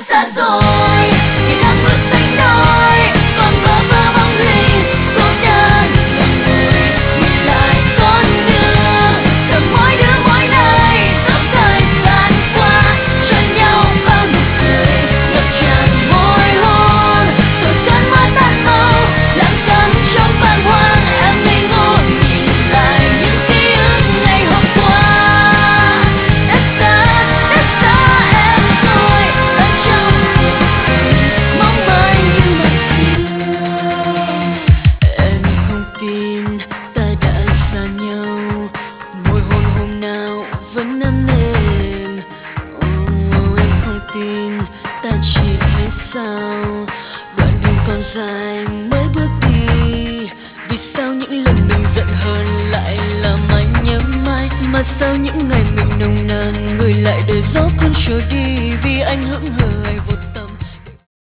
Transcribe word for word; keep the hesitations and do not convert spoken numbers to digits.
xa rồi vì nắng mưa xanh đôi còn bơ vơ bóng hình cô đơn ngậm ngùi nhìn lại con đường giờ mỗi đứa mỗi nơi suốt thời gian qua cho nhau bao nụ cười ngập tràn môi hôn rồi cơn mưa tan mau lãng đãng trong bàng hoàng em ngây ngô nhìn lại những ký ức ngày hôm qua đã xa đã xa em rồi ở trong cuộc tình mong manh như ngày xưa em không tin ta đã xa nhau môi hôn hôm nào vẫn ấm êm oh, em không tin ta chỉ hết sao đoạn đường còn dài mới bước đi vì sao những lần mình giận hờn lại làm anh nhớ mãi mà sao những ngày mình nồng nàn người lại để gió cuốn trôi đi vì anh hững hờ ai vụt